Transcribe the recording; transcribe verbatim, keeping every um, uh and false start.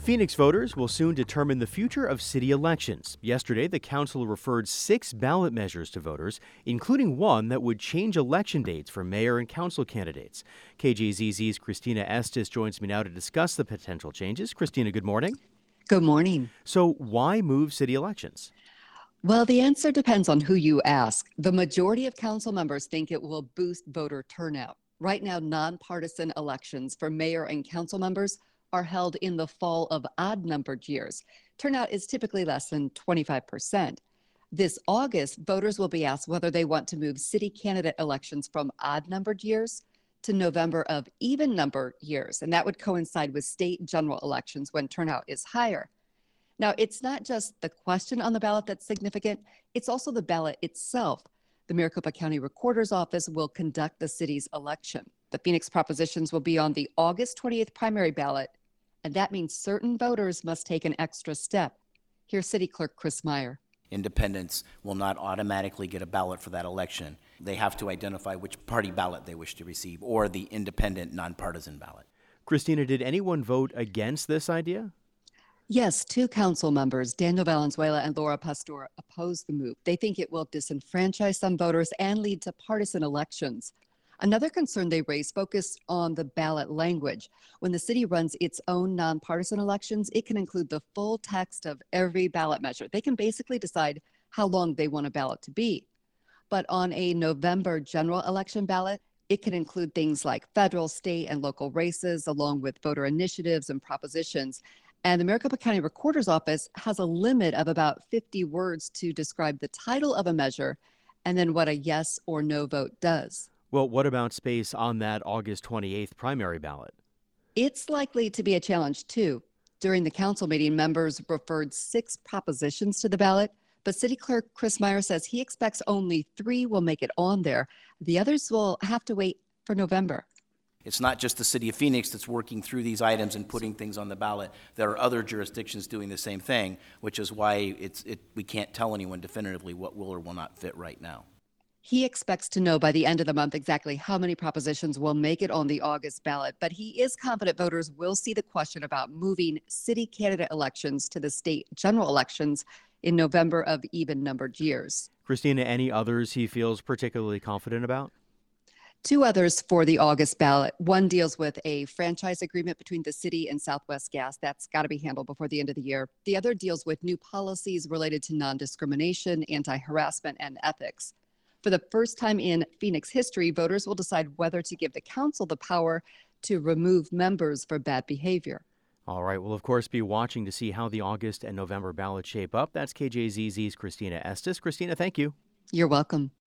Phoenix voters will soon determine the future of city elections. Yesterday, the council referred six ballot measures to voters, including one that would change election dates for mayor and council candidates. K J Z Z's Christina Estes joins me now to discuss the potential changes. Christina, good morning. Good morning. So why move city elections? Well, the answer depends on who you ask. The majority of council members think it will boost voter turnout. Right now, nonpartisan elections for mayor and council members are held in the fall of odd-numbered years. Turnout is typically less than twenty-five percent. This August, voters will be asked whether they want to move city candidate elections from odd-numbered years to November of even-numbered years, and that would coincide with state general elections when turnout is higher. Now, it's not just the question on the ballot that's significant, it's also the ballot itself. The Maricopa County Recorder's Office will conduct the city's election. The Phoenix propositions will be on the August twenty-eighth primary ballot, and that means certain voters must take an extra step. Here's City Clerk Chris Meyer. Independents will not automatically get a ballot for that election. They have to identify which party ballot they wish to receive, or the independent nonpartisan ballot. Christina, did anyone vote against this idea? Yes, two council members, Daniel Valenzuela and Laura Pastor, oppose the move. They think it will disenfranchise some voters and lead to partisan elections. Another concern they raised focused on the ballot language. When the city runs its own nonpartisan elections, it can include the full text of every ballot measure. They can basically decide how long they want a ballot to be. But on a November general election ballot, it can include things like federal, state, and local races, along with voter initiatives and propositions. And the Maricopa County Recorder's Office has a limit of about fifty words to describe the title of a measure and then what a yes or no vote does. Well, what about space on that August twenty-eighth primary ballot? It's likely to be a challenge, too. During the council meeting, members referred six propositions to the ballot, but City Clerk Chris Meyer says he expects only three will make it on there. The others will have to wait for November. It's not just the city of Phoenix that's working through these items and putting things on the ballot. There are other jurisdictions doing the same thing, which is why it's it we can't tell anyone definitively what will or will not fit right now. He expects to know by the end of the month exactly how many propositions will make it on the August ballot, but he is confident voters will see the question about moving city candidate elections to the state general elections in November of even-numbered years. Christina, any others he feels particularly confident about? Two others for the August ballot. One deals with a franchise agreement between the city and Southwest Gas. That's got to be handled before the end of the year. The other deals with new policies related to non-discrimination, anti-harassment, and ethics. For the first time in Phoenix history, voters will decide whether to give the council the power to remove members for bad behavior. All right. We'll, of course, be watching to see how the August and November ballots shape up. That's K J Z Z's Christina Estes. Christina, thank you. You're welcome.